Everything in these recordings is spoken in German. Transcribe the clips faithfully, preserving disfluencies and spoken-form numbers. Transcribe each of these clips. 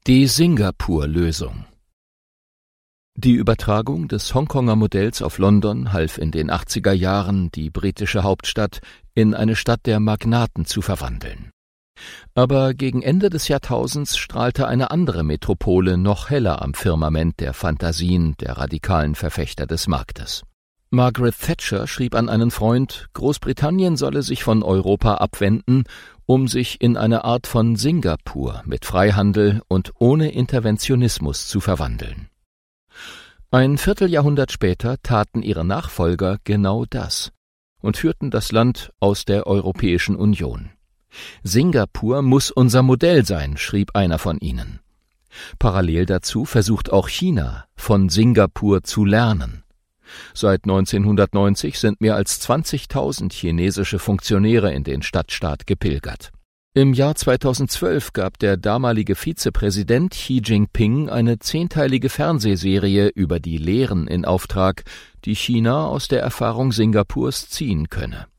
Die Singapur-Lösung. Die Übertragung des Hongkonger Modells auf London half in den achtziger Jahren, die britische Hauptstadt in eine Stadt der Magnaten zu verwandeln. Aber gegen Ende des Jahrtausends strahlte eine andere Metropole noch heller am Firmament der Phantasien der radikalen Verfechter des Marktes. Margaret Thatcher schrieb an einen Freund, Großbritannien solle sich von Europa abwenden, um sich in eine Art von Singapur mit Freihandel und ohne Interventionismus zu verwandeln. Ein Vierteljahrhundert später taten ihre Nachfolger genau das und führten das Land aus der Europäischen Union. Singapur muss unser Modell sein, schrieb einer von ihnen. Parallel dazu versucht auch China, von Singapur zu lernen. Seit neunzehnhundertneunzig sind mehr als zwanzigtausend chinesische Funktionäre in den Stadtstaat gepilgert. Im Jahr zweitausendzwölf gab der damalige Vizepräsident Xi Jinping eine zehnteilige Fernsehserie über die Lehren in Auftrag, die China aus der Erfahrung Singapurs ziehen könne.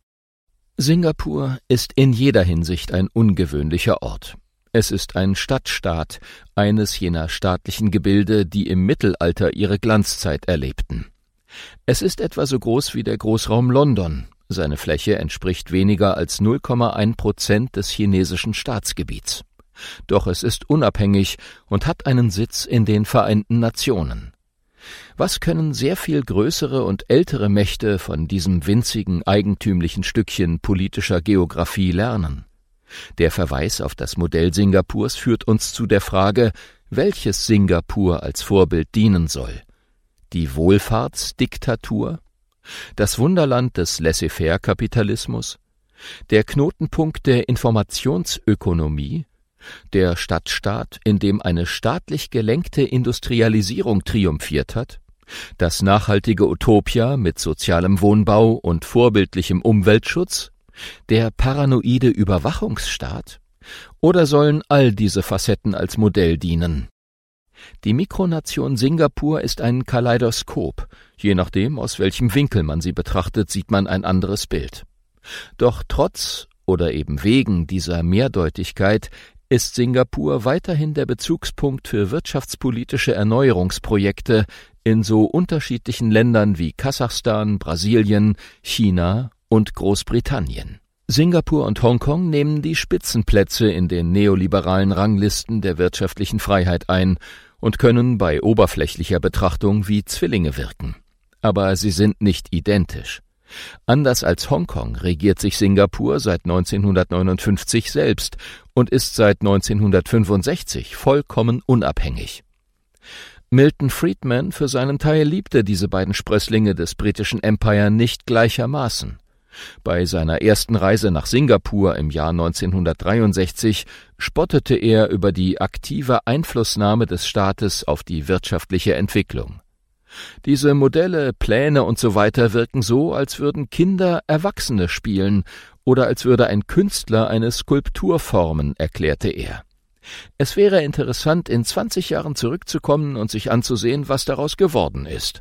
Singapur ist in jeder Hinsicht ein ungewöhnlicher Ort. Es ist ein Stadtstaat, eines jener staatlichen Gebilde, die im Mittelalter ihre Glanzzeit erlebten. Es ist etwa so groß wie der Großraum London. Seine Fläche entspricht weniger als null Komma eins Prozent des chinesischen Staatsgebiets. Doch es ist unabhängig und hat einen Sitz in den Vereinten Nationen. Was können sehr viel größere und ältere Mächte von diesem winzigen, eigentümlichen Stückchen politischer Geographie lernen? Der Verweis auf das Modell Singapurs führt uns zu der Frage, welches Singapur als Vorbild dienen soll. Die Wohlfahrtsdiktatur? Das Wunderland des Laissez-faire-Kapitalismus? Der Knotenpunkt der Informationsökonomie? Der Stadtstaat, in dem eine staatlich gelenkte Industrialisierung triumphiert hat? Das nachhaltige Utopia mit sozialem Wohnbau und vorbildlichem Umweltschutz? Der paranoide Überwachungsstaat? Oder sollen all diese Facetten als Modell dienen? Die Mikronation Singapur ist ein Kaleidoskop. Je nachdem, aus welchem Winkel man sie betrachtet, sieht man ein anderes Bild. Doch trotz oder eben wegen dieser Mehrdeutigkeit ist Singapur weiterhin der Bezugspunkt für wirtschaftspolitische Erneuerungsprojekte in so unterschiedlichen Ländern wie Kasachstan, Brasilien, China und Großbritannien. Singapur und Hongkong nehmen die Spitzenplätze in den neoliberalen Ranglisten der wirtschaftlichen Freiheit ein und können bei oberflächlicher Betrachtung wie Zwillinge wirken. Aber sie sind nicht identisch. Anders als Hongkong regiert sich Singapur seit neunzehnhundertneunundfünfzig selbst und ist seit neunzehnhundertfünfundsechzig vollkommen unabhängig. Milton Friedman für seinen Teil liebte diese beiden Sprösslinge des britischen Empire nicht gleichermaßen. Bei seiner ersten Reise nach Singapur im Jahr neunzehnhundertdreiundsechzig spottete er über die aktive Einflussnahme des Staates auf die wirtschaftliche Entwicklung. Diese Modelle, Pläne und so weiter wirken so, als würden Kinder Erwachsene spielen oder als würde ein Künstler eine Skulptur formen, erklärte er. Es wäre interessant, in zwanzig Jahren zurückzukommen und sich anzusehen, was daraus geworden ist.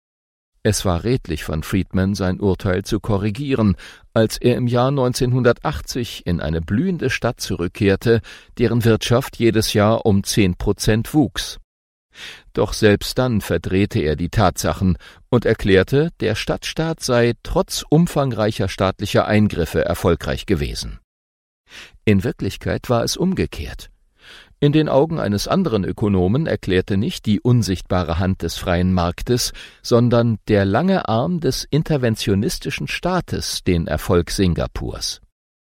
Es war redlich von Friedman, sein Urteil zu korrigieren, als er im Jahr neunzehnhundertachtzig in eine blühende Stadt zurückkehrte, deren Wirtschaft jedes Jahr um zehn Prozent wuchs. Doch selbst dann verdrehte er die Tatsachen und erklärte, der Stadtstaat sei trotz umfangreicher staatlicher Eingriffe erfolgreich gewesen. In Wirklichkeit war es umgekehrt. In den Augen eines anderen Ökonomen erklärte nicht die unsichtbare Hand des freien Marktes, sondern der lange Arm des interventionistischen Staates den Erfolg Singapurs.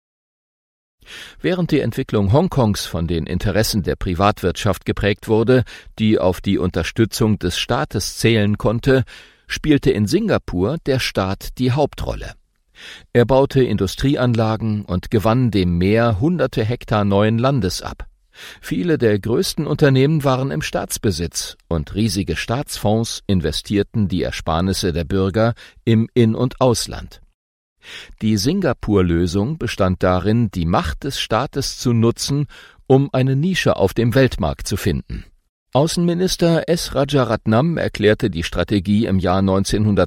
Während die Entwicklung Hongkongs von den Interessen der Privatwirtschaft geprägt wurde, die auf die Unterstützung des Staates zählen konnte, spielte in Singapur der Staat die Hauptrolle. Er baute Industrieanlagen und gewann dem Meer hunderte Hektar neuen Landes ab. Viele der größten Unternehmen waren im Staatsbesitz und riesige Staatsfonds investierten die Ersparnisse der Bürger im In- und Ausland. Die Singapur-Lösung bestand darin, die Macht des Staates zu nutzen, um eine Nische auf dem Weltmarkt zu finden. Außenminister S. Rajaratnam erklärte die Strategie im Jahr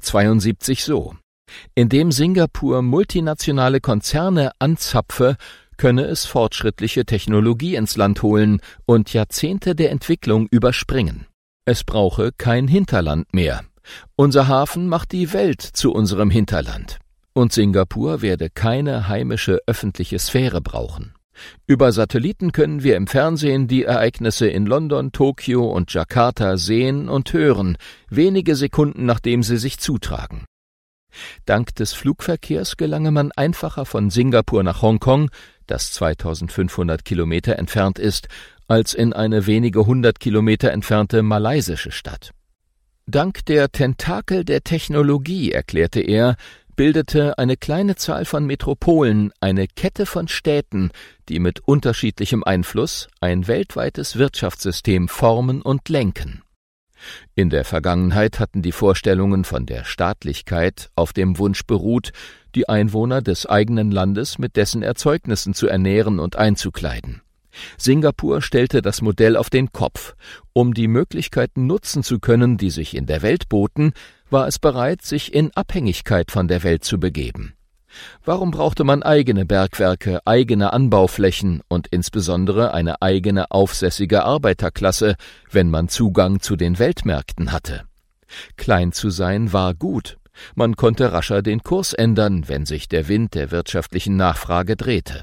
neunzehnhundertzweiundsiebzig so: Indem Singapur multinationale Konzerne anzapfe, könne es fortschrittliche Technologie ins Land holen und Jahrzehnte der Entwicklung überspringen. Es brauche kein Hinterland mehr. Unser Hafen macht die Welt zu unserem Hinterland. Und Singapur werde keine heimische öffentliche Sphäre brauchen. Über Satelliten können wir im Fernsehen die Ereignisse in London, Tokio und Jakarta sehen und hören, wenige Sekunden nachdem sie sich zutragen. Dank des Flugverkehrs gelange man einfacher von Singapur nach Hongkong, das zweitausendfünfhundert Kilometer entfernt ist, als in eine wenige hundert Kilometer entfernte malaysische Stadt. Dank der Tentakel der Technologie, erklärte er, bildete eine kleine Zahl von Metropolen eine Kette von Städten, die mit unterschiedlichem Einfluss ein weltweites Wirtschaftssystem formen und lenken. In der Vergangenheit hatten die Vorstellungen von der Staatlichkeit auf dem Wunsch beruht, die Einwohner des eigenen Landes mit dessen Erzeugnissen zu ernähren und einzukleiden. Singapur stellte das Modell auf den Kopf. Um die Möglichkeiten nutzen zu können, die sich in der Welt boten, war es bereit, sich in Abhängigkeit von der Welt zu begeben. Warum brauchte man eigene Bergwerke, eigene Anbauflächen und insbesondere eine eigene aufsässige Arbeiterklasse, wenn man Zugang zu den Weltmärkten hatte? Klein zu sein war gut. Man konnte rascher den Kurs ändern, wenn sich der Wind der wirtschaftlichen Nachfrage drehte.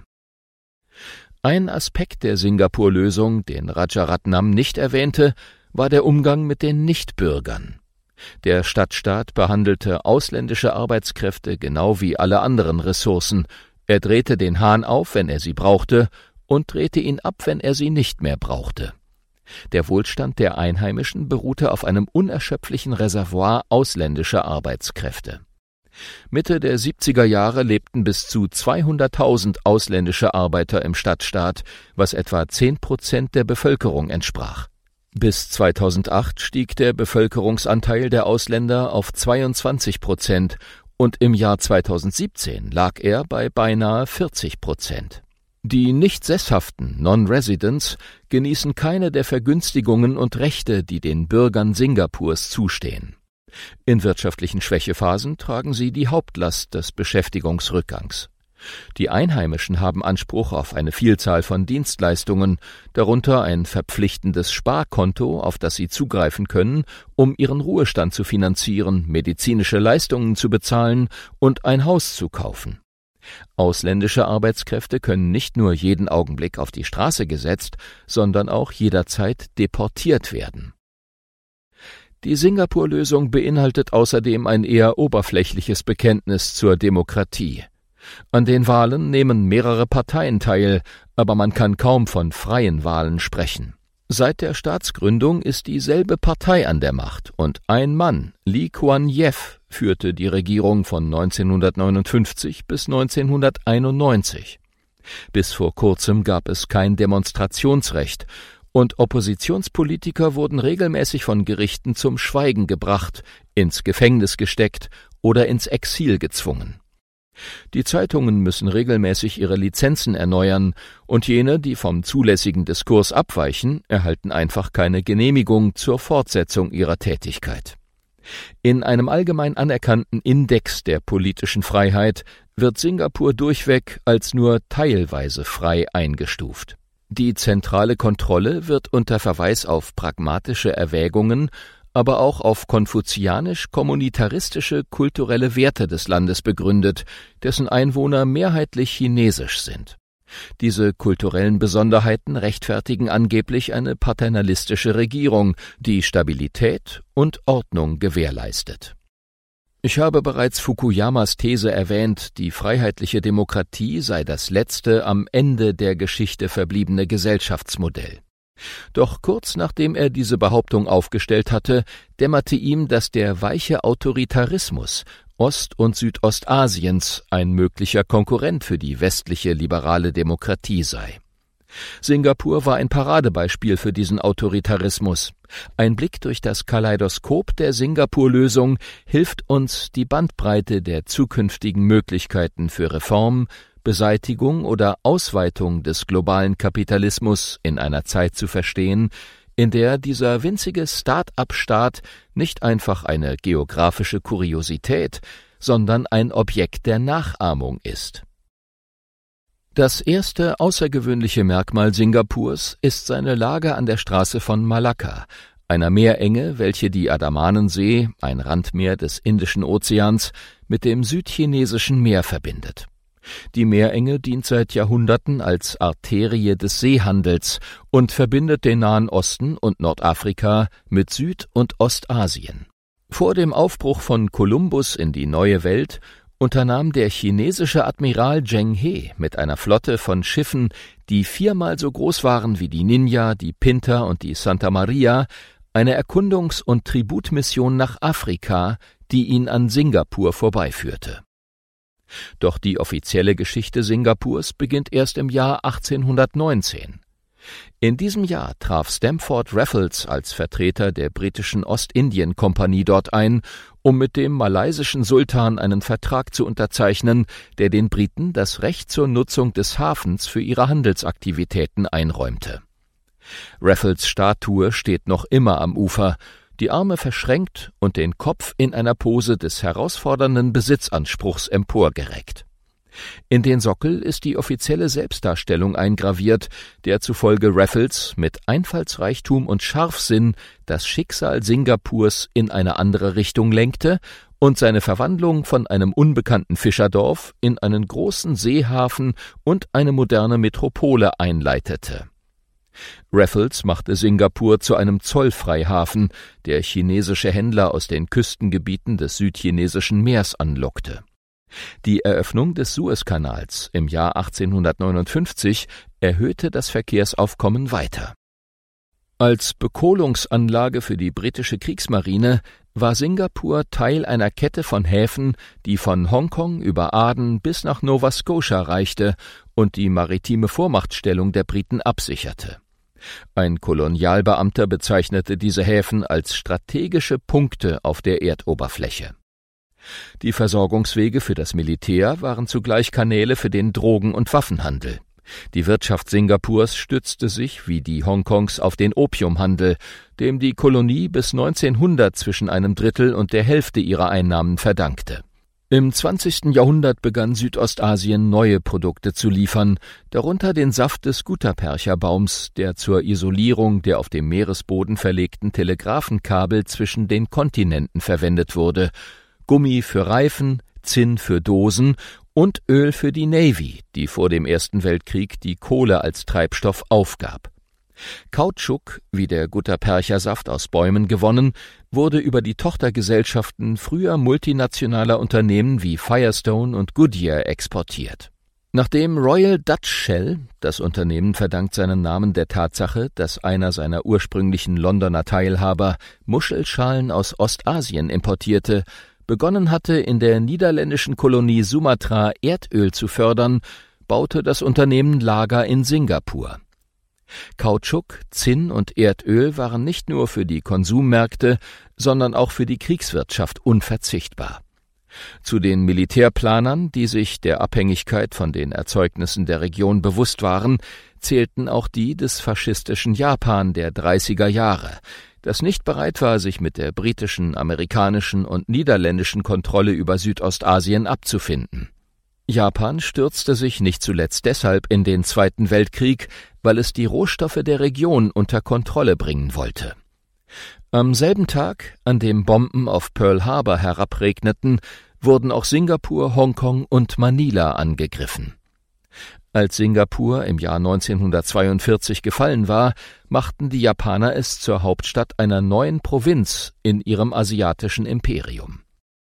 Ein Aspekt der Singapur-Lösung, den Rajaratnam nicht erwähnte, war der Umgang mit den Nichtbürgern. Der Stadtstaat behandelte ausländische Arbeitskräfte genau wie alle anderen Ressourcen. Er drehte den Hahn auf, wenn er sie brauchte, und drehte ihn ab, wenn er sie nicht mehr brauchte. Der Wohlstand der Einheimischen beruhte auf einem unerschöpflichen Reservoir ausländischer Arbeitskräfte. Mitte der siebziger Jahre lebten bis zu zweihunderttausend ausländische Arbeiter im Stadtstaat, was etwa zehn Prozent der Bevölkerung entsprach. Bis zweitausendacht stieg der Bevölkerungsanteil der Ausländer auf zweiundzwanzig Prozent und im Jahr zweitausendsiebzehn lag er bei beinahe vierzig Prozent. Die nicht sesshaften Non-Residents genießen keine der Vergünstigungen und Rechte, die den Bürgern Singapurs zustehen. In wirtschaftlichen Schwächephasen tragen sie die Hauptlast des Beschäftigungsrückgangs. Die Einheimischen haben Anspruch auf eine Vielzahl von Dienstleistungen, darunter ein verpflichtendes Sparkonto, auf das sie zugreifen können, um ihren Ruhestand zu finanzieren, medizinische Leistungen zu bezahlen und ein Haus zu kaufen. Ausländische Arbeitskräfte können nicht nur jeden Augenblick auf die Straße gesetzt, sondern auch jederzeit deportiert werden. Die Singapur-Lösung beinhaltet außerdem ein eher oberflächliches Bekenntnis zur Demokratie. An den Wahlen nehmen mehrere Parteien teil, aber man kann kaum von freien Wahlen sprechen. Seit der Staatsgründung ist dieselbe Partei an der Macht und ein Mann, Lee Kuan Yew, führte die Regierung von neunzehnhundertneunundfünfzig bis neunzehnhunderteinundneunzig. Bis vor kurzem gab es kein Demonstrationsrecht und Oppositionspolitiker wurden regelmäßig von Gerichten zum Schweigen gebracht, ins Gefängnis gesteckt oder ins Exil gezwungen. Die Zeitungen müssen regelmäßig ihre Lizenzen erneuern, und jene, die vom zulässigen Diskurs abweichen, erhalten einfach keine Genehmigung zur Fortsetzung ihrer Tätigkeit. In einem allgemein anerkannten Index der politischen Freiheit wird Singapur durchweg als nur teilweise frei eingestuft. Die zentrale Kontrolle wird unter Verweis auf pragmatische Erwägungen, aber auch auf konfuzianisch-kommunitaristische kulturelle Werte des Landes begründet, dessen Einwohner mehrheitlich chinesisch sind. Diese kulturellen Besonderheiten rechtfertigen angeblich eine paternalistische Regierung, die Stabilität und Ordnung gewährleistet. Ich habe bereits Fukuyamas These erwähnt, die freiheitliche Demokratie sei das letzte am Ende der Geschichte verbliebene Gesellschaftsmodell. Doch kurz nachdem er diese Behauptung aufgestellt hatte, dämmerte ihm, dass der weiche Autoritarismus Ost- und Südostasiens ein möglicher Konkurrent für die westliche liberale Demokratie sei. Singapur war ein Paradebeispiel für diesen Autoritarismus. Ein Blick durch das Kaleidoskop der Singapur-Lösung hilft uns, die Bandbreite der zukünftigen Möglichkeiten für Reform, Beseitigung oder Ausweitung des globalen Kapitalismus in einer Zeit zu verstehen, in der dieser winzige Start-up-Staat nicht einfach eine geografische Kuriosität, sondern ein Objekt der Nachahmung ist. Das erste außergewöhnliche Merkmal Singapurs ist seine Lage an der Straße von Malakka, einer Meerenge, welche die Andamanensee, ein Randmeer des Indischen Ozeans, mit dem Südchinesischen Meer verbindet. Die Meerenge dient seit Jahrhunderten als Arterie des Seehandels und verbindet den Nahen Osten und Nordafrika mit Süd- und Ostasien. Vor dem Aufbruch von Kolumbus in die neue Welt unternahm der chinesische Admiral Zheng He mit einer Flotte von Schiffen, die viermal so groß waren wie die Ninja, die Pinta und die Santa Maria, eine Erkundungs- und Tributmission nach Afrika, die ihn an Singapur vorbeiführte. Doch die offizielle Geschichte Singapurs beginnt erst im Jahr achtzehnhundertneunzehn. In diesem Jahr traf Stamford Raffles als Vertreter der britischen Ostindien-Kompanie dort ein, um mit dem malaysischen Sultan einen Vertrag zu unterzeichnen, der den Briten das Recht zur Nutzung des Hafens für ihre Handelsaktivitäten einräumte. Raffles Statue steht noch immer am Ufer, die Arme verschränkt und den Kopf in einer Pose des herausfordernden Besitzanspruchs emporgereckt. In den Sockel ist die offizielle Selbstdarstellung eingraviert, der zufolge Raffles mit Einfallsreichtum und Scharfsinn das Schicksal Singapurs in eine andere Richtung lenkte und seine Verwandlung von einem unbekannten Fischerdorf in einen großen Seehafen und eine moderne Metropole einleitete. Raffles machte Singapur zu einem Zollfreihafen, der chinesische Händler aus den Küstengebieten des Südchinesischen Meers anlockte. Die Eröffnung des Suezkanals im Jahr achtzehnhundertneunundfünfzig erhöhte das Verkehrsaufkommen weiter. Als Bekohlungsanlage für die britische Kriegsmarine war Singapur Teil einer Kette von Häfen, die von Hongkong über Aden bis nach Nova Scotia reichte und die maritime Vormachtstellung der Briten absicherte. Ein Kolonialbeamter bezeichnete diese Häfen als strategische Punkte auf der Erdoberfläche. Die Versorgungswege für das Militär waren zugleich Kanäle für den Drogen- und Waffenhandel. Die Wirtschaft Singapurs stützte sich, wie die Hongkongs, auf den Opiumhandel, dem die Kolonie bis neunzehnhundert zwischen einem Drittel und der Hälfte ihrer Einnahmen verdankte. Im zwanzigsten Jahrhundert begann Südostasien neue Produkte zu liefern, darunter den Saft des Gutapercha-Baums, der zur Isolierung der auf dem Meeresboden verlegten Telegrafenkabel zwischen den Kontinenten verwendet wurde, Gummi für Reifen, Zinn für Dosen und Öl für die Navy, die vor dem Ersten Weltkrieg die Kohle als Treibstoff aufgab. Kautschuk, wie der Gutapercha-Saft aus Bäumen gewonnen, wurde über die Tochtergesellschaften früher multinationaler Unternehmen wie Firestone und Goodyear exportiert. Nachdem Royal Dutch Shell, das Unternehmen verdankt seinen Namen der Tatsache, dass einer seiner ursprünglichen Londoner Teilhaber Muschelschalen aus Ostasien importierte, begonnen hatte, in der niederländischen Kolonie Sumatra Erdöl zu fördern, baute das Unternehmen Lager in Singapur. Kautschuk, Zinn und Erdöl waren nicht nur für die Konsummärkte, sondern auch für die Kriegswirtschaft unverzichtbar. Zu den Militärplanern, die sich der Abhängigkeit von den Erzeugnissen der Region bewusst waren, zählten auch die des faschistischen Japan der dreißiger Jahre, das nicht bereit war, sich mit der britischen, amerikanischen und niederländischen Kontrolle über Südostasien abzufinden. Japan stürzte sich nicht zuletzt deshalb in den Zweiten Weltkrieg, weil es die Rohstoffe der Region unter Kontrolle bringen wollte. Am selben Tag, an dem Bomben auf Pearl Harbor herabregneten, wurden auch Singapur, Hongkong und Manila angegriffen. Als Singapur im Jahr neunzehnhundertzweiundvierzig gefallen war, machten die Japaner es zur Hauptstadt einer neuen Provinz in ihrem asiatischen Imperium.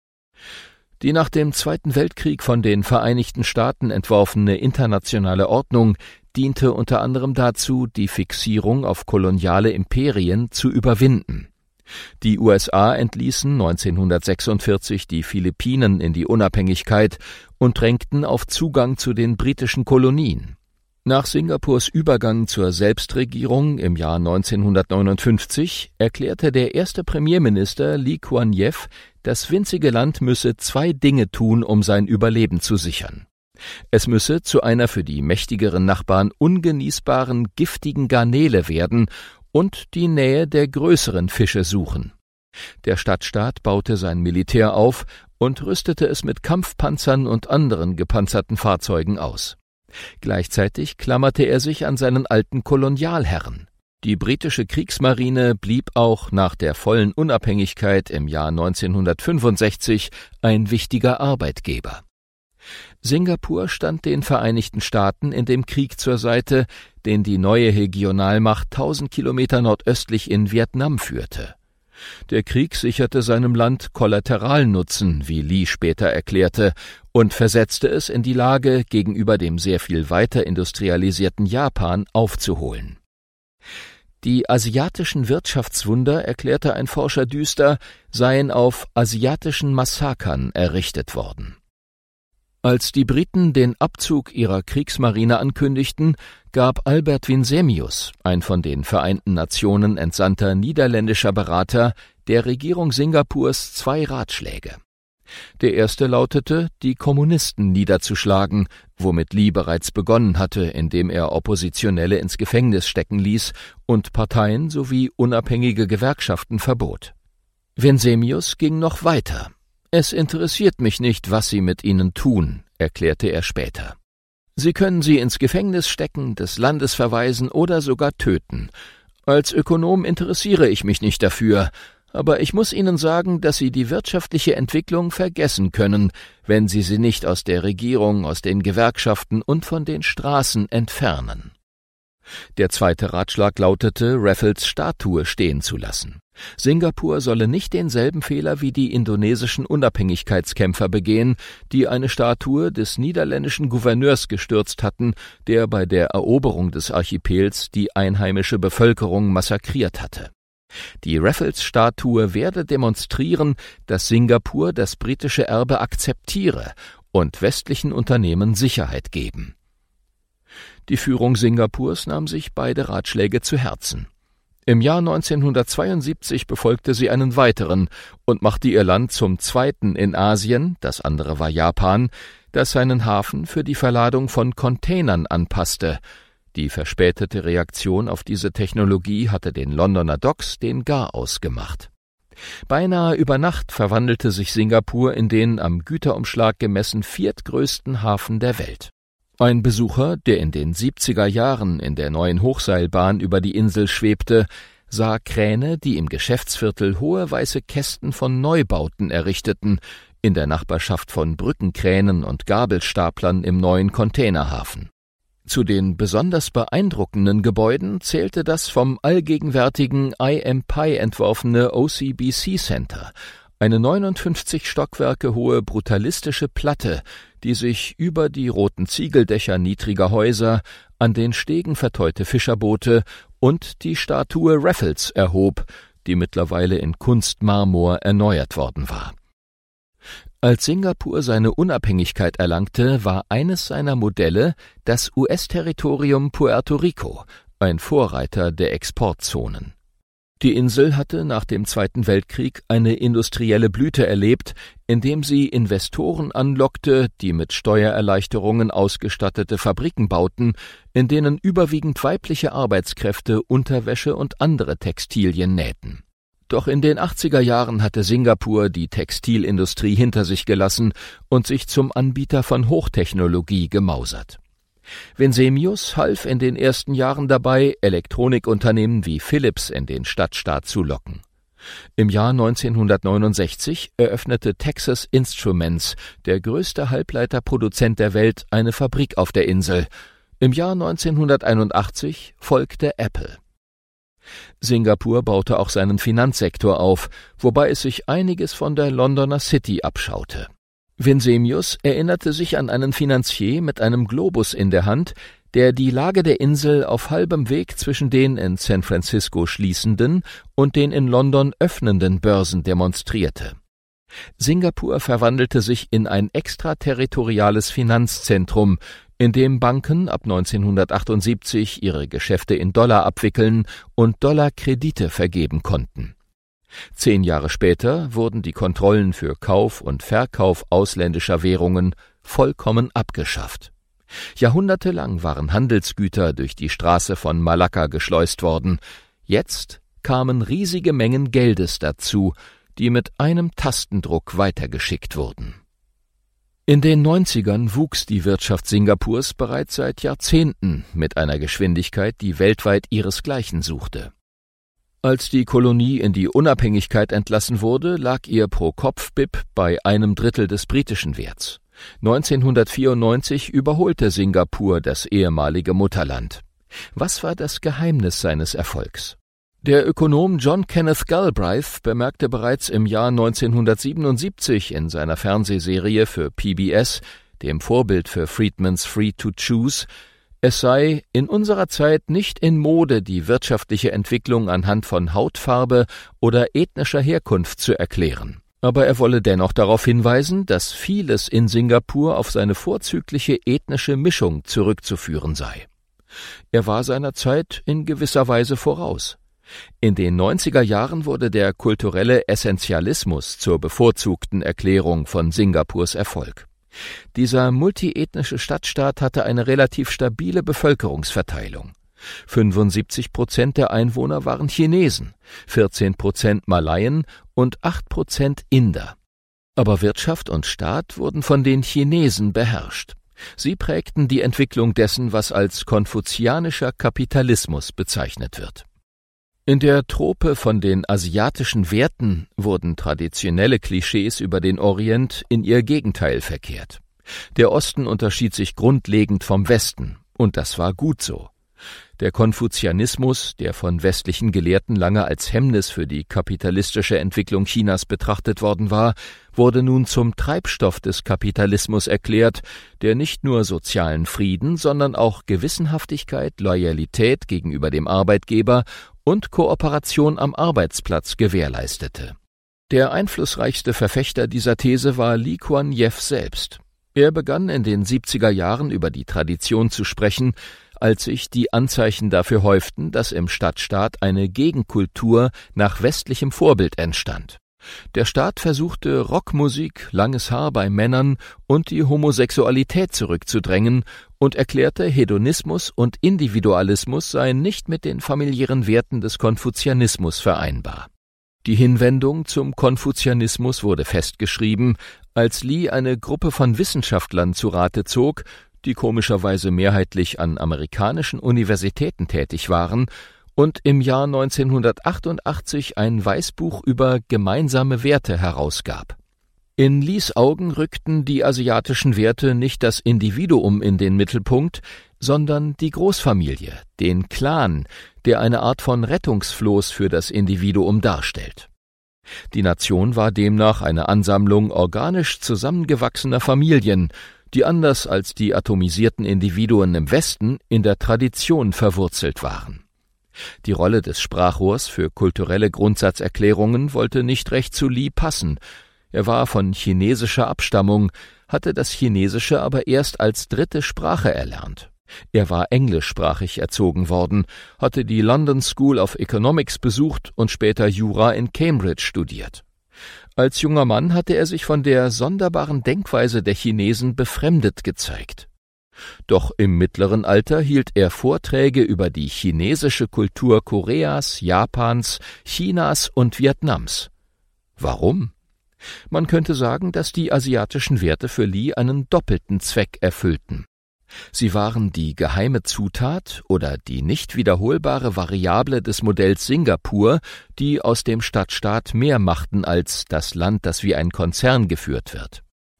Die nach dem Zweiten Weltkrieg von den Vereinigten Staaten entworfene internationale Ordnung diente unter anderem dazu, die Fixierung auf koloniale Imperien zu überwinden. Die U S A entließen neunzehnhundertsechsundvierzig die Philippinen in die Unabhängigkeit und drängten auf Zugang zu den britischen Kolonien. Nach Singapurs Übergang zur Selbstregierung im Jahr neunzehnhundertneunundfünfzig erklärte der erste Premierminister Lee Kuan Yew, das winzige Land müsse zwei Dinge tun, um sein Überleben zu sichern. Es müsse zu einer für die mächtigeren Nachbarn ungenießbaren, giftigen Garnele werden und die Nähe der größeren Fische suchen. Der Stadtstaat baute sein Militär auf und rüstete es mit Kampfpanzern und anderen gepanzerten Fahrzeugen aus. Gleichzeitig klammerte er sich an seinen alten Kolonialherren. Die britische Kriegsmarine blieb auch nach der vollen Unabhängigkeit im Jahr neunzehnhundertfünfundsechzig ein wichtiger Arbeitgeber. Singapur stand den Vereinigten Staaten in dem Krieg zur Seite, den die neue Regionalmacht tausend Kilometer nordöstlich in Vietnam führte. Der Krieg sicherte seinem Land Kollateralnutzen, wie Lee später erklärte, und versetzte es in die Lage, gegenüber dem sehr viel weiter industrialisierten Japan aufzuholen. Die asiatischen Wirtschaftswunder, erklärte ein Forscher düster, seien auf asiatischen Massakern errichtet worden. Als die Briten den Abzug ihrer Kriegsmarine ankündigten, gab Albert Winsemius, ein von den Vereinten Nationen entsandter niederländischer Berater, der Regierung Singapurs zwei Ratschläge. Der erste lautete, die Kommunisten niederzuschlagen, womit Lee bereits begonnen hatte, indem er Oppositionelle ins Gefängnis stecken ließ und Parteien sowie unabhängige Gewerkschaften verbot. Winsemius ging noch weiter. »Es interessiert mich nicht, was Sie mit ihnen tun«, erklärte er später. »Sie können sie ins Gefängnis stecken, des Landes verweisen oder sogar töten. Als Ökonom interessiere ich mich nicht dafür, aber ich muss Ihnen sagen, dass Sie die wirtschaftliche Entwicklung vergessen können, wenn Sie sie nicht aus der Regierung, aus den Gewerkschaften und von den Straßen entfernen.« Der zweite Ratschlag lautete, Raffles Statue stehen zu lassen. Singapur solle nicht denselben Fehler wie die indonesischen Unabhängigkeitskämpfer begehen, die eine Statue des niederländischen Gouverneurs gestürzt hatten, der bei der Eroberung des Archipels die einheimische Bevölkerung massakriert hatte. Die Raffles-Statue werde demonstrieren, dass Singapur das britische Erbe akzeptiere und westlichen Unternehmen Sicherheit geben. Die Führung Singapurs nahm sich beide Ratschläge zu Herzen. Im Jahr neunzehnhundertzweiundsiebzig befolgte sie einen weiteren und machte ihr Land zum zweiten in Asien, das andere war Japan, das seinen Hafen für die Verladung von Containern anpasste. Die verspätete Reaktion auf diese Technologie hatte den Londoner Docks den Garaus gemacht. Beinahe über Nacht verwandelte sich Singapur in den am Güterumschlag gemessen viertgrößten Hafen der Welt. Ein Besucher, der in den siebziger Jahren in der neuen Hochseilbahn über die Insel schwebte, sah Kräne, die im Geschäftsviertel hohe weiße Kästen von Neubauten errichteten, in der Nachbarschaft von Brückenkränen und Gabelstaplern im neuen Containerhafen. Zu den besonders beeindruckenden Gebäuden zählte das vom allgegenwärtigen I M P I entworfene O C B C Center, eine neunundfünfzig Stockwerke hohe brutalistische Platte, die sich über die roten Ziegeldächer niedriger Häuser, an den Stegen verteute Fischerboote und die Statue Raffles erhob, die mittlerweile in Kunstmarmor erneuert worden war. Als Singapur seine Unabhängigkeit erlangte, war eines seiner Modelle das U S-Territorium Puerto Rico, ein Vorreiter der Exportzonen. Die Insel hatte nach dem Zweiten Weltkrieg eine industrielle Blüte erlebt, indem sie Investoren anlockte, die mit Steuererleichterungen ausgestattete Fabriken bauten, in denen überwiegend weibliche Arbeitskräfte Unterwäsche und andere Textilien nähten. Doch in den achtziger Jahren hatte Singapur die Textilindustrie hinter sich gelassen und sich zum Anbieter von Hochtechnologie gemausert. Winsemius half in den ersten Jahren dabei, Elektronikunternehmen wie Philips in den Stadtstaat zu locken. Im Jahr neunzehnhundertneunundsechzig eröffnete Texas Instruments, der größte Halbleiterproduzent der Welt, eine Fabrik auf der Insel. Im Jahr neunzehnhunderteinundachtzig folgte Apple. Singapur baute auch seinen Finanzsektor auf, wobei es sich einiges von der Londoner City abschaute. Winsemius erinnerte sich an einen Finanzier mit einem Globus in der Hand, der die Lage der Insel auf halbem Weg zwischen den in San Francisco schließenden und den in London öffnenden Börsen demonstrierte. Singapur verwandelte sich in ein extraterritoriales Finanzzentrum, in dem Banken ab neunzehnhundertachtundsiebzig ihre Geschäfte in Dollar abwickeln und Dollarkredite vergeben konnten. Zehn Jahre später wurden die Kontrollen für Kauf und Verkauf ausländischer Währungen vollkommen abgeschafft. Jahrhundertelang waren Handelsgüter durch die Straße von Malakka geschleust worden. Jetzt kamen riesige Mengen Geldes dazu, die mit einem Tastendruck weitergeschickt wurden. In den neunzigern wuchs die Wirtschaft Singapurs bereits seit Jahrzehnten mit einer Geschwindigkeit, die weltweit ihresgleichen suchte. Als die Kolonie in die Unabhängigkeit entlassen wurde, lag ihr Pro-Kopf-B I P bei einem Drittel des britischen Werts. neunzehnhundertvierundneunzig überholte Singapur das ehemalige Mutterland. Was war das Geheimnis seines Erfolgs? Der Ökonom John Kenneth Galbraith bemerkte bereits im Jahr neunzehnhundertsiebenundsiebzig in seiner Fernsehserie für P B S, dem Vorbild für Friedmans Free to Choose, es sei in unserer Zeit nicht in Mode, die wirtschaftliche Entwicklung anhand von Hautfarbe oder ethnischer Herkunft zu erklären. Aber er wolle dennoch darauf hinweisen, dass vieles in Singapur auf seine vorzügliche ethnische Mischung zurückzuführen sei. Er war seiner Zeit in gewisser Weise voraus. In den neunziger Jahren wurde der kulturelle Essentialismus zur bevorzugten Erklärung von Singapurs Erfolg. Dieser multiethnische Stadtstaat hatte eine relativ stabile Bevölkerungsverteilung. fünfundsiebzig Prozent der Einwohner waren Chinesen, vierzehn Prozent Malaien und acht Prozent Inder. Aber Wirtschaft und Staat wurden von den Chinesen beherrscht. Sie prägten die Entwicklung dessen, was als konfuzianischer Kapitalismus bezeichnet wird. In der Trope von den asiatischen Werten wurden traditionelle Klischees über den Orient in ihr Gegenteil verkehrt. Der Osten unterschied sich grundlegend vom Westen, und das war gut so. Der Konfuzianismus, der von westlichen Gelehrten lange als Hemmnis für die kapitalistische Entwicklung Chinas betrachtet worden war, wurde nun zum Treibstoff des Kapitalismus erklärt, der nicht nur sozialen Frieden, sondern auch Gewissenhaftigkeit, Loyalität gegenüber dem Arbeitgeber und Kooperation am Arbeitsplatz gewährleistete. Der einflussreichste Verfechter dieser These war Lee Kuan Yew selbst. Er begann in den siebziger Jahren über die Tradition zu sprechen, als sich die Anzeichen dafür häuften, dass im Stadtstaat eine Gegenkultur nach westlichem Vorbild entstand. Der Staat versuchte, Rockmusik, langes Haar bei Männern und die Homosexualität zurückzudrängen und erklärte, Hedonismus und Individualismus seien nicht mit den familiären Werten des Konfuzianismus vereinbar. Die Hinwendung zum Konfuzianismus wurde festgeschrieben, als Lee eine Gruppe von Wissenschaftlern zu Rate zog, die komischerweise mehrheitlich an amerikanischen Universitäten tätig waren, und im Jahr neunzehnhundertachtundachtzig ein Weißbuch über gemeinsame Werte herausgab. In Lees Augen rückten die asiatischen Werte nicht das Individuum in den Mittelpunkt, sondern die Großfamilie, den Clan, der eine Art von Rettungsfloß für das Individuum darstellt. Die Nation war demnach eine Ansammlung organisch zusammengewachsener Familien, die anders als die atomisierten Individuen im Westen in der Tradition verwurzelt waren. Die Rolle des Sprachrohrs für kulturelle Grundsatzerklärungen wollte nicht recht zu Lee passen. Er war von chinesischer Abstammung, hatte das Chinesische aber erst als dritte Sprache erlernt. Er war englischsprachig erzogen worden, hatte die London School of Economics besucht und später Jura in Cambridge studiert. Als junger Mann hatte er sich von der sonderbaren Denkweise der Chinesen befremdet gezeigt. Doch im mittleren Alter hielt er Vorträge über die chinesische Kultur Koreas, Japans, Chinas und Vietnams. Warum? Man könnte sagen, dass die asiatischen Werte für Lee einen doppelten Zweck erfüllten. Sie waren die geheime Zutat oder die nicht wiederholbare Variable des Modells Singapur, die aus dem Stadtstaat mehr machten als das Land, das wie ein Konzern geführt wird.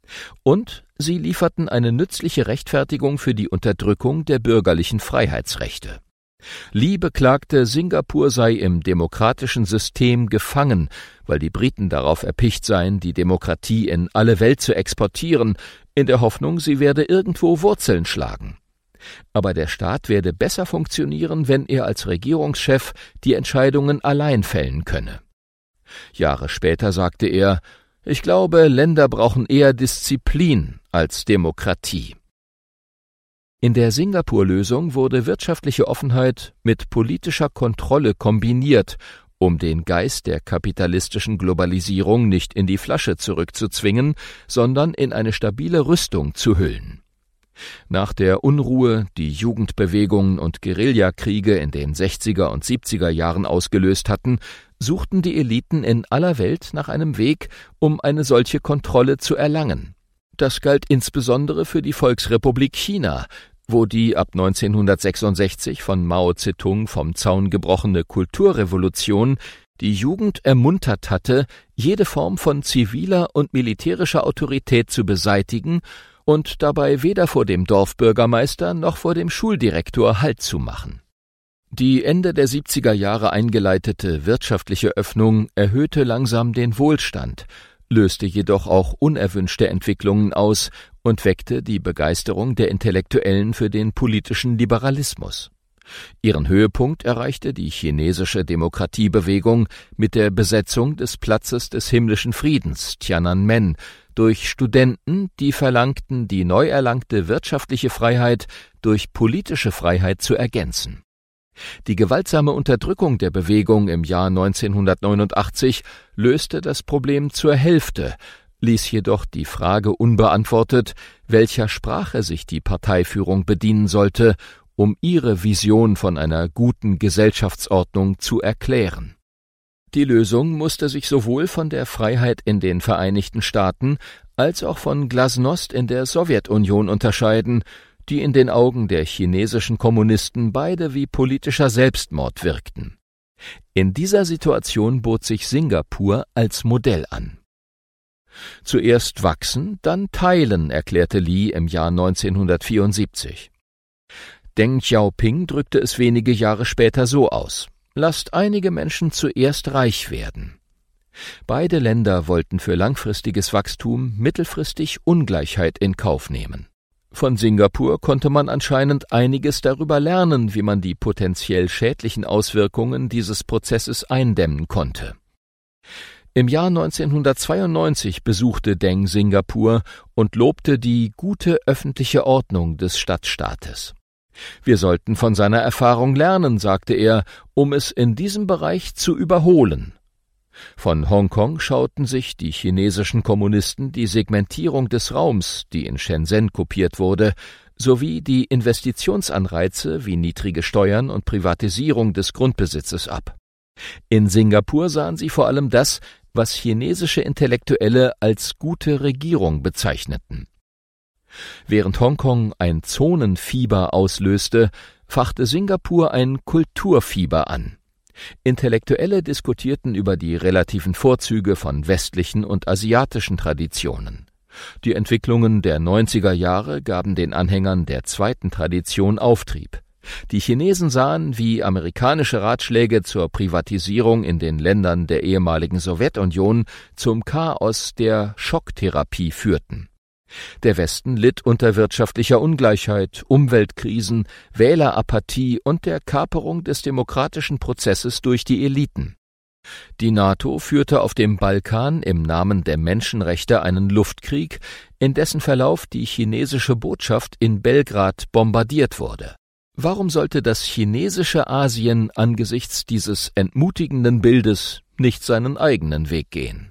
Und sie lieferten eine nützliche Rechtfertigung für die Unterdrückung der bürgerlichen Freiheitsrechte. Lee beklagte, Singapur sei im demokratischen System gefangen, weil die Briten darauf erpicht seien, die Demokratie in alle Welt zu exportieren, in der Hoffnung, sie werde irgendwo Wurzeln schlagen. Aber der Staat werde besser funktionieren, wenn er als Regierungschef die Entscheidungen allein fällen könne. Jahre später sagte er, ich glaube, Länder brauchen eher Disziplin als Demokratie. In der Singapur-Lösung wurde wirtschaftliche Offenheit mit politischer Kontrolle kombiniert, um den Geist der kapitalistischen Globalisierung nicht in die Flasche zurückzuzwingen, sondern in eine stabile Rüstung zu hüllen. Nach der Unruhe, die Jugendbewegungen und Guerillakriege in den sechziger und siebziger Jahren ausgelöst hatten, suchten die Eliten in aller Welt nach einem Weg, um eine solche Kontrolle zu erlangen. Das galt insbesondere für die Volksrepublik China, wo die ab neunzehnhundertsechsundsechzig von Mao Zedong vom Zaun gebrochene Kulturrevolution die Jugend ermuntert hatte, jede Form von ziviler und militärischer Autorität zu beseitigen und dabei weder vor dem Dorfbürgermeister noch vor dem Schuldirektor Halt zu machen. Die Ende der siebziger Jahre eingeleitete wirtschaftliche Öffnung erhöhte langsam den Wohlstand, löste jedoch auch unerwünschte Entwicklungen aus und weckte die Begeisterung der Intellektuellen für den politischen Liberalismus. Ihren Höhepunkt erreichte die chinesische Demokratiebewegung mit der Besetzung des Platzes des himmlischen Friedens, Tiananmen, durch Studenten, die verlangten, die neu erlangte wirtschaftliche Freiheit durch politische Freiheit zu ergänzen. Die gewaltsame Unterdrückung der Bewegung im Jahr neunzehnhundertneunundachtzig löste das Problem zur Hälfte, ließ jedoch die Frage unbeantwortet, welcher Sprache sich die Parteiführung bedienen sollte, um ihre Vision von einer guten Gesellschaftsordnung zu erklären. Die Lösung musste sich sowohl von der Freiheit in den Vereinigten Staaten als auch von Glasnost in der Sowjetunion unterscheiden, die in den Augen der chinesischen Kommunisten beide wie politischer Selbstmord wirkten. In dieser Situation bot sich Singapur als Modell an. Zuerst wachsen, dann teilen, erklärte Li im Jahr neunzehnhundertvierundsiebzig. Deng Xiaoping drückte es wenige Jahre später so aus: Lasst einige Menschen zuerst reich werden. Beide Länder wollten für langfristiges Wachstum mittelfristig Ungleichheit in Kauf nehmen. Von Singapur konnte man anscheinend einiges darüber lernen, wie man die potenziell schädlichen Auswirkungen dieses Prozesses eindämmen konnte. Im Jahr neunzehnhundertzweiundneunzig besuchte Deng Singapur und lobte die gute öffentliche Ordnung des Stadtstaates. Wir sollten von seiner Erfahrung lernen, sagte er, um es in diesem Bereich zu überholen. Von Hongkong schauten sich die chinesischen Kommunisten die Segmentierung des Raums, die in Shenzhen kopiert wurde, sowie die Investitionsanreize wie niedrige Steuern und Privatisierung des Grundbesitzes ab. In Singapur sahen sie vor allem das, was chinesische Intellektuelle als gute Regierung bezeichneten. Während Hongkong ein Zonenfieber auslöste, fachte Singapur ein Kulturfieber an. Intellektuelle diskutierten über die relativen Vorzüge von westlichen und asiatischen Traditionen. Die Entwicklungen der neunziger Jahre gaben den Anhängern der zweiten Tradition Auftrieb. Die Chinesen sahen, wie amerikanische Ratschläge zur Privatisierung in den Ländern der ehemaligen Sowjetunion zum Chaos der Schocktherapie führten. Der Westen litt unter wirtschaftlicher Ungleichheit, Umweltkrisen, Wählerapathie und der Kaperung des demokratischen Prozesses durch die Eliten. Die NATO führte auf dem Balkan im Namen der Menschenrechte einen Luftkrieg, in dessen Verlauf die chinesische Botschaft in Belgrad bombardiert wurde. Warum sollte das chinesische Asien angesichts dieses entmutigenden Bildes nicht seinen eigenen Weg gehen?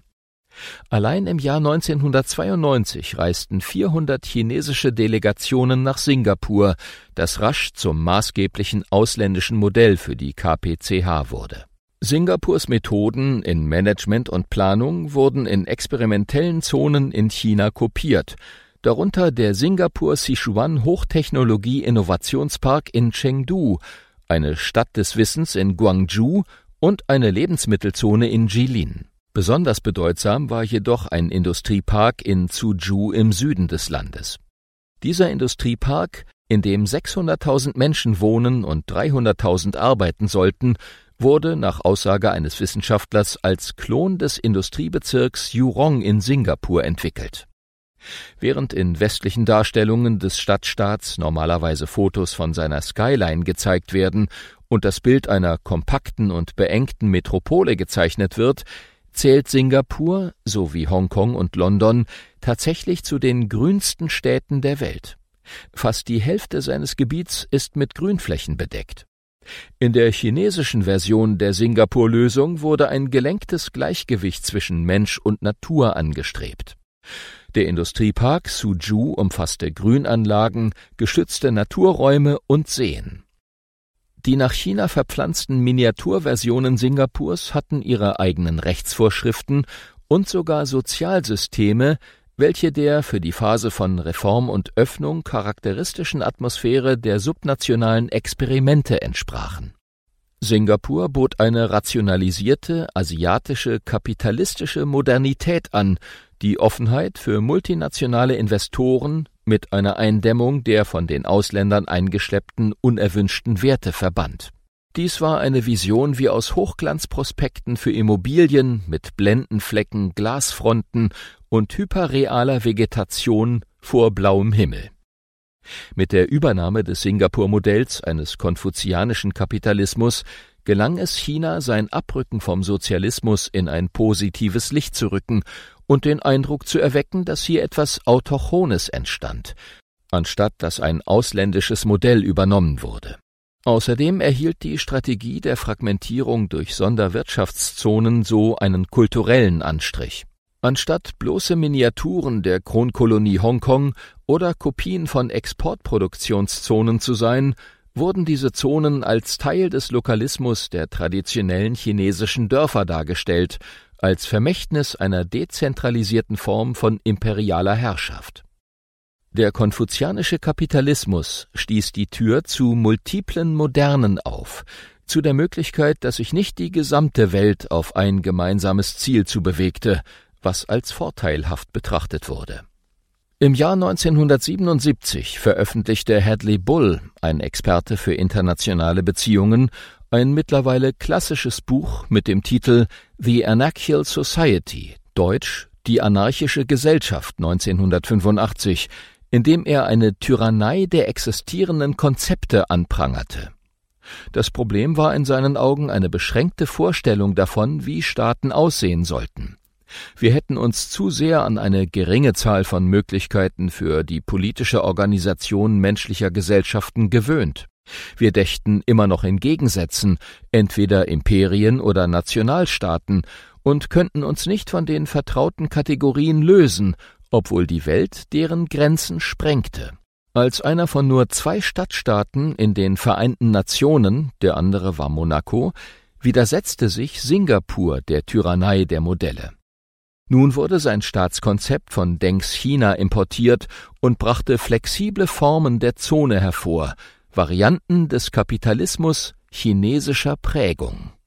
Allein im Jahr neunzehnhundertzweiundneunzig reisten vierhundert chinesische Delegationen nach Singapur, das rasch zum maßgeblichen ausländischen Modell für die K P C H wurde. Singapurs Methoden in Management und Planung wurden in experimentellen Zonen in China kopiert, darunter der Singapur Sichuan Hochtechnologie Innovationspark in Chengdu, eine Stadt des Wissens in Guangzhou und eine Lebensmittelzone in Jilin. Besonders bedeutsam war jedoch ein Industriepark in Suzhou im Süden des Landes. Dieser Industriepark, in dem sechshunderttausend Menschen wohnen und dreihunderttausend arbeiten sollten, wurde nach Aussage eines Wissenschaftlers als Klon des Industriebezirks Jurong in Singapur entwickelt. Während in westlichen Darstellungen des Stadtstaats normalerweise Fotos von seiner Skyline gezeigt werden und das Bild einer kompakten und beengten Metropole gezeichnet wird, zählt Singapur, so wie Hongkong und London, tatsächlich zu den grünsten Städten der Welt. Fast die Hälfte seines Gebiets ist mit Grünflächen bedeckt. In der chinesischen Version der Singapur-Lösung wurde ein gelenktes Gleichgewicht zwischen Mensch und Natur angestrebt. Der Industriepark Suzhou umfasste Grünanlagen, geschützte Naturräume und Seen. Die nach China verpflanzten Miniaturversionen Singapurs hatten ihre eigenen Rechtsvorschriften und sogar Sozialsysteme, welche der für die Phase von Reform und Öffnung charakteristischen Atmosphäre der subnationalen Experimente entsprachen. Singapur bot eine rationalisierte, asiatische, kapitalistische Modernität an, die Offenheit für multinationale Investoren mit einer Eindämmung der von den Ausländern eingeschleppten unerwünschten Werte verband. Dies war eine Vision wie aus Hochglanzprospekten für Immobilien mit Blendenflecken, Glasfronten und hyperrealer Vegetation vor blauem Himmel. Mit der Übernahme des Singapur-Modells eines konfuzianischen Kapitalismus gelang es China, sein Abrücken vom Sozialismus in ein positives Licht zu rücken und den Eindruck zu erwecken, dass hier etwas Autochtones entstand, anstatt dass ein ausländisches Modell übernommen wurde. Außerdem erhielt die Strategie der Fragmentierung durch Sonderwirtschaftszonen so einen kulturellen Anstrich. Anstatt bloße Miniaturen der Kronkolonie Hongkong oder Kopien von Exportproduktionszonen zu sein, wurden diese Zonen als Teil des Lokalismus der traditionellen chinesischen Dörfer dargestellt, als Vermächtnis einer dezentralisierten Form von imperialer Herrschaft. Der konfuzianische Kapitalismus stieß die Tür zu multiplen Modernen auf, zu der Möglichkeit, dass sich nicht die gesamte Welt auf ein gemeinsames Ziel zubewegte, was als vorteilhaft betrachtet wurde. Im Jahr neunzehnhundertsiebenundsiebzig veröffentlichte Hadley Bull, ein Experte für internationale Beziehungen, ein mittlerweile klassisches Buch mit dem Titel The Anarchical Society, deutsch Die anarchische Gesellschaft neunzehnhundertfünfundachtzig, in dem er eine Tyrannei der existierenden Konzepte anprangerte. Das Problem war in seinen Augen eine beschränkte Vorstellung davon, wie Staaten aussehen sollten. Wir hätten uns zu sehr an eine geringe Zahl von Möglichkeiten für die politische Organisation menschlicher Gesellschaften gewöhnt. Wir dächten immer noch in Gegensätzen, entweder Imperien oder Nationalstaaten, und könnten uns nicht von den vertrauten Kategorien lösen, obwohl die Welt deren Grenzen sprengte. Als einer von nur zwei Stadtstaaten in den Vereinten Nationen, der andere war Monaco, widersetzte sich Singapur der Tyrannei der Modelle. Nun wurde sein Staatskonzept von Dengs China importiert und brachte flexible Formen der Zone hervor, Varianten des Kapitalismus chinesischer Prägung.